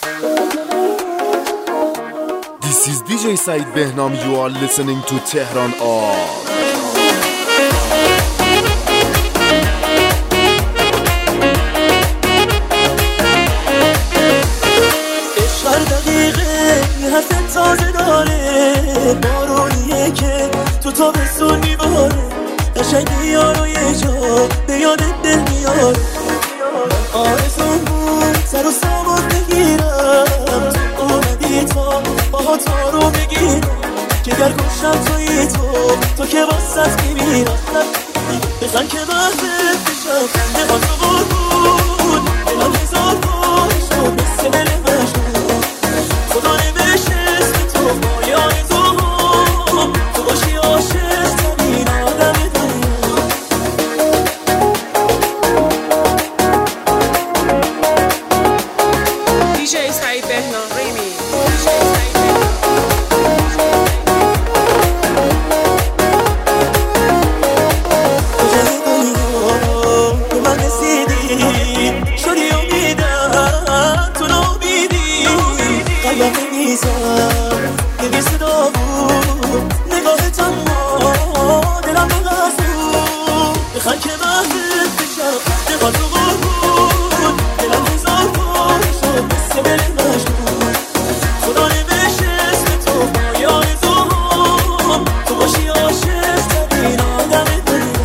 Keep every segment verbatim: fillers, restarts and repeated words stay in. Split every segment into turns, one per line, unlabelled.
This is D J Said Behnam. You are listening to Tehran Art.
هر دقیقه یه حرف تازه داره، بارونیه که تو تابستون میباره، قشنگ میاره یه جا به یادت دل میاره. آرزوم بود سر و سامون بگیرم، تو اومدی تا باها تا رو بگیرم، که گر گوشم توی تو تو که واسط میمیرم. بزن که بحثت بشم نبا تو قربون، دلم هزار بار شد مثل دل مجنون. خدا نوشت اسم تو با یه آرزوام، تو باشی عاشق ترین آدم دنیا.
دی جی سعید بهنام ریمی.
یه بی صدا بود نگاهت، اما دلم بغزون. بخن که بحثت بشم نقا تو قربون، دلم هزار بار شد مثل دل مجنون. خدا نوشت اسم تو با یه آرزوام، تو باشی عاشق ترین آدم دنیا.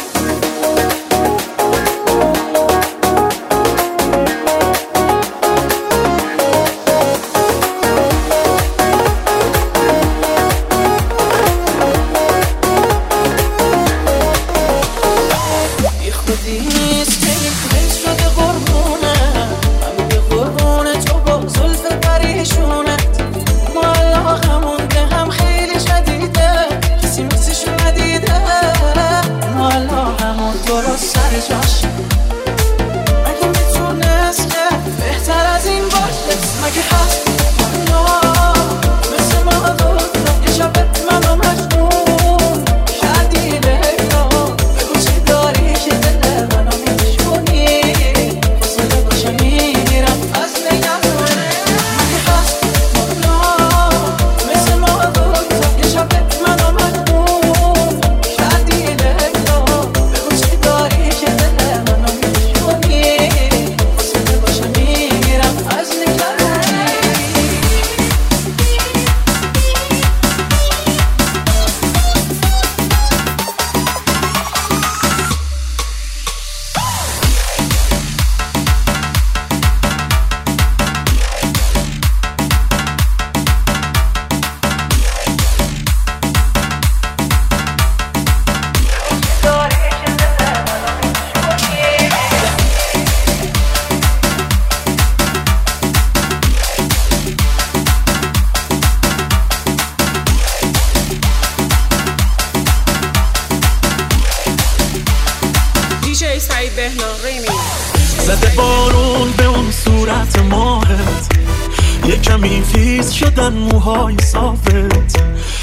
زده بارون به اون صورت ماهت، یه کمی خیس شدن موهای صافت.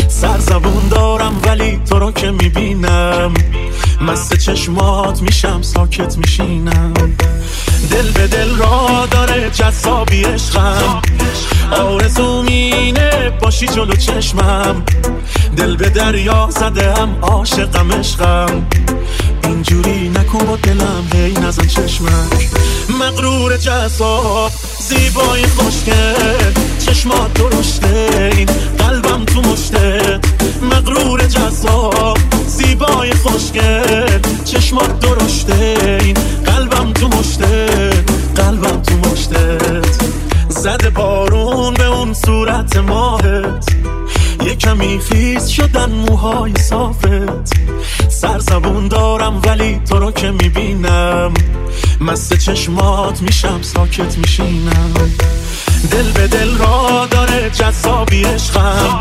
سرزبون دارم ولی تو رو که میبینم، مست چشمات میشم ساکت میشینم. دل به دل را داره جذابی عشقم، آرزوم اینه باشی جلو چشمم. دل به دریا زده هم عاشقم عشقم، اینجوری نکن با دلم هی نزن چشمک. مغرور جذاب زیبای خوشگل، چشمات درشته این قلبم تو مشتت. مغرور جذاب زیبای خوشگل، چشمات درشته این قلبم تو مشتت. قلبم تو مشتت. زده بارون به اون صورت ماهت، یه کمی خیس شدن موهای صافت. سرزبون دارم ولی تو رو که میبینم، مست چشمات میشم ساکت میشینم. دل به دل را داره جذابی عشقم،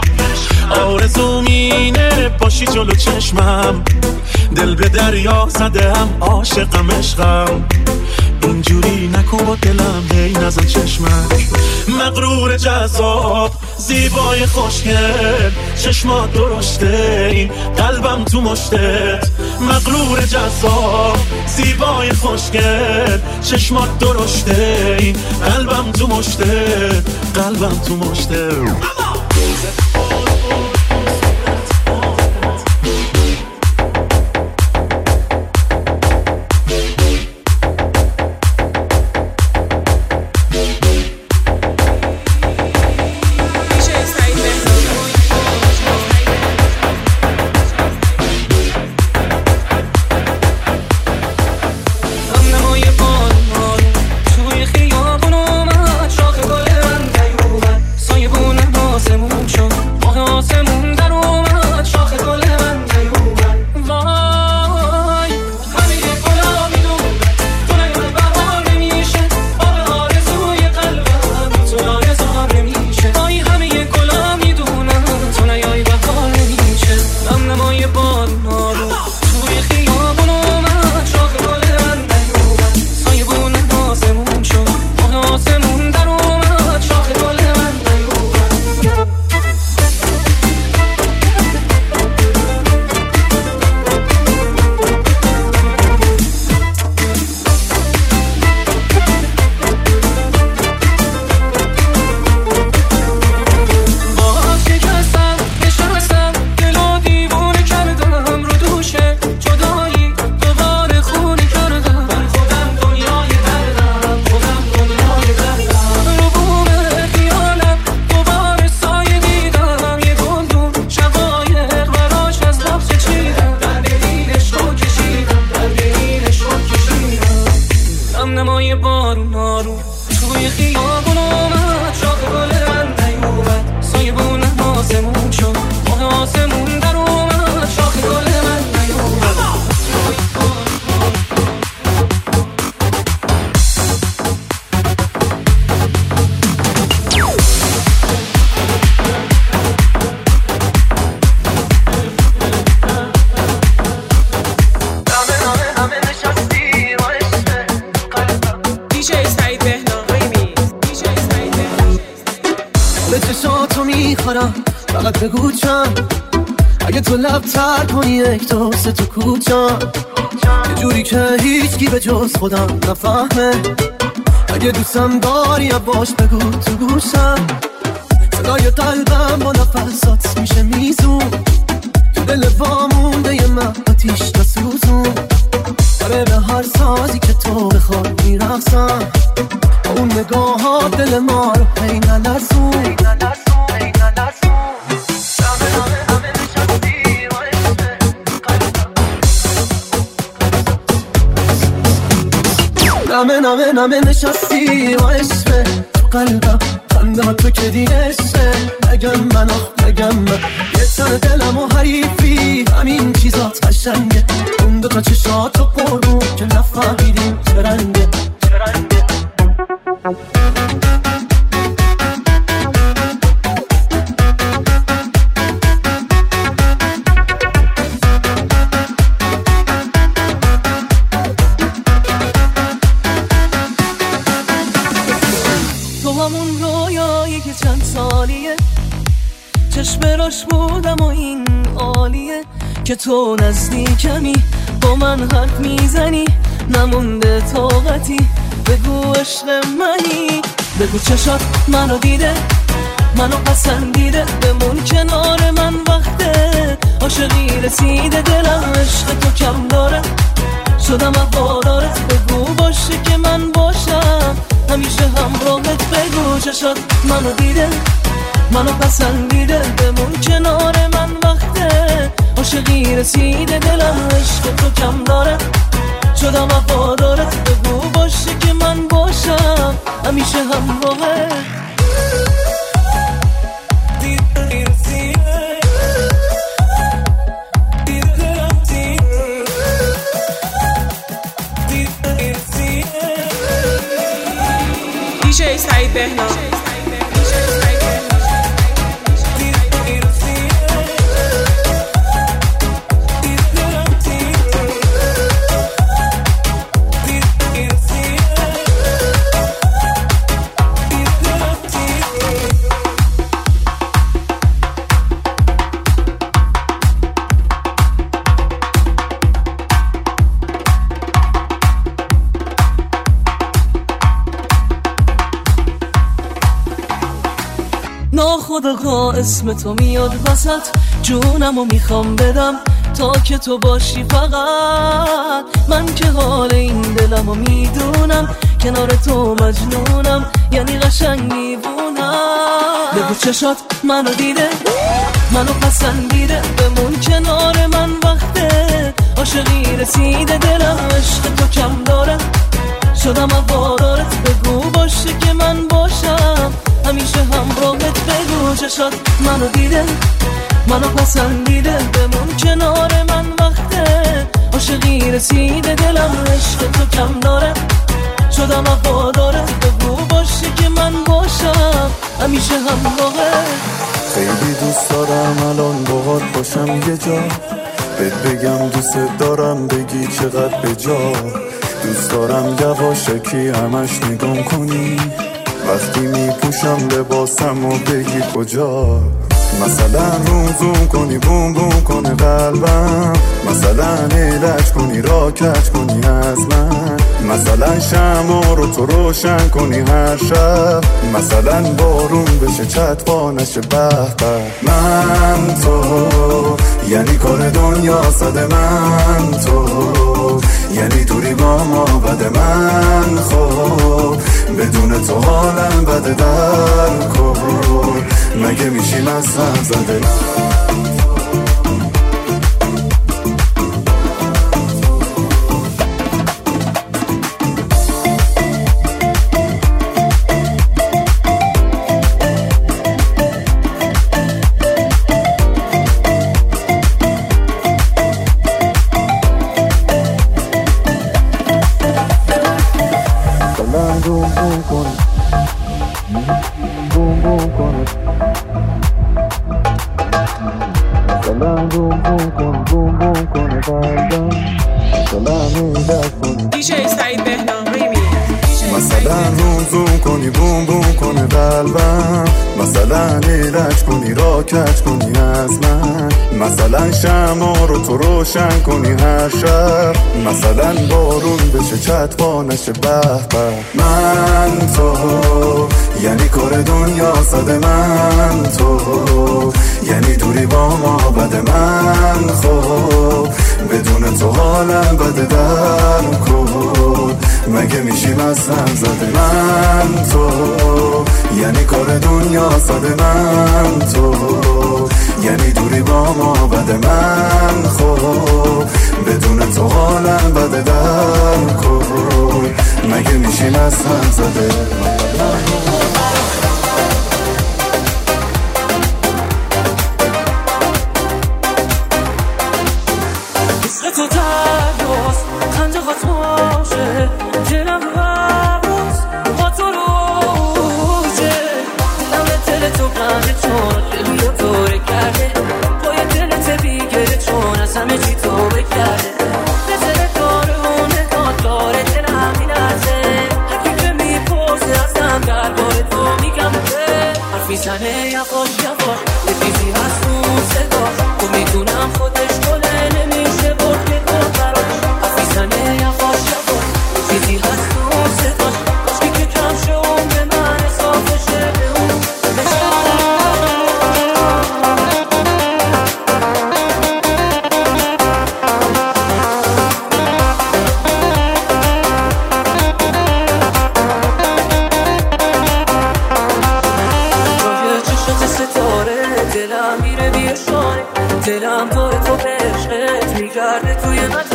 آرزوم اینه باشی جلو چشمم. دل به دریا زده هم عاشقم عشقم، اینجوری نکن با دلم هی نزن چشمک. مغرور جذاب زیبای خوشگل، چشمات درشته این قلبم تو مشتت. مغرور جذاب زیبای خوشگل، چشمات درشته این قلبم تو مشته قلبم تو مشته
فقط بگو چند اگه تو لب تر کنی یک دوست تو کوچم یه جوری که هیچکی به جز خودم نفهمه اگه دوستم داری باش بگو تو گوشم صدای قلبم با نفسات میشه میزون تو دل وامونده یه من آتیش نسوزون داره به هر سازی که تو بخواد میرقصم اون نگاه ها دل ما رو هی نلرزون نمه نمه نمه نشستی و عشقه تو قلبم خنده تو که دیگشه نگم من آخ نگم من یه تن دلم و حریفی همین چیزات قشنگه اون دو تا چشات رو قربون که نفهمیدیم چه رنگه چه رنگه چشم راش بودم و این عالیه که تو نزدیکمی با من حرف میزنی نمونده طاقتی بگو عشق منی بگو چشات منو دیده منو پسندیده بمون کنار من وقته عاشقی رسیده دلم عشق تو کم داره شدم وفادارت بگو باشه که من باشم همیشه همراهت بگو چشات منو دیده منو پسندیده بمون کنار من وقته عاشقی رسیده دلم عشق تو کم داره شدم وفادارت بگو باشه که من باشم همیشه همراهت
دیجی سعید بهنام
ناخودآگاه اسم تو میاد وسط، جونمو میخوام بدم تا که تو باشی فقط. من که حال این دلمو میدونم، کنار تو مجنونم، یعنی قشنگ میبونم. بگو چشات منو دیده، منو پسندیده، بمون کنار من وقته عاشقی رسیده. دلم عشق تو کم داره، شدم هوادارت. بگو باشه که من باشم همیشه همراهت. بگو چشات منو دیده، منو پسندیده، بمون کنار من وقته عاشقی رسیده. دلم عشق تو کم داره، شدم هوادارت. بگو باشه که من باشم همیشه همراهت.
خیلی دوست دارم الان باهات باشم یه جا، بهت بگم دوست دارم بگی چقدر به جا. دوست دارم یواشکی همش نگام کنی وقتی میپوشم لباسم و بگی کجا. مثلا روم زوم کنی بوم بوم کنه قلبم، مثلا علاج کنی را کج کنی از من، مثلا شمع رو تو روشن کنی هر شب، مثلا بارون بشه چتپا نشه به به. من تو یعنی کار دنیا صد، من تو یعنی دوری با ما بده. من خب بدون تو حالم بده، در کن مگه میشیم از هم زده. بوم بوم کن بوم بوم کن سلام بوم بوم کن بوم بوم کن قلبم، سلام علاج کنی.
دی جی سعید بهنام ریمیکس.
مثلا روم زوم کنی بوم بوم کنه قلبم، مثلا علاج کنی را کج کنی از من، مثلا شمع رو تو روشن کنی هر شب، مثلا بارون بشه چتپا نشه به به. من تو یعنی کار دنیا صد، من تو یعنی دوری با ما بده. من خب بدون تو حالم بده، در کن مگه میشیم از هم زده. من تو یعنی کار دنیا صد، من تو یعنی دوری با ما بده. من خب بدون تو حالم بده، در کن مگه میشیم از هم زده.
تو دریاز خنده هات باشه، دلم هواز با تو روزه. دلم دل تو بنده چون دلو یا دوره کرده، پای دلت بیگره چون از همه چی تو بکرده. نظر داره و نگاه داره دلم میلرزه، هرکی که میپرسه ازم در باره تو میگم که حرف میزنه یواش یواش، یه چیزی هست اون صدا تو میدونم خودش گله نمیشه برد که تو براش. حرف میزنه یواش یواش، یه چیزی هست اون صدا باشکی که کم شه اون به من اضافه شه به اون دلم میره بیشانه، دلم داره تو به عشقت میگرده توی من.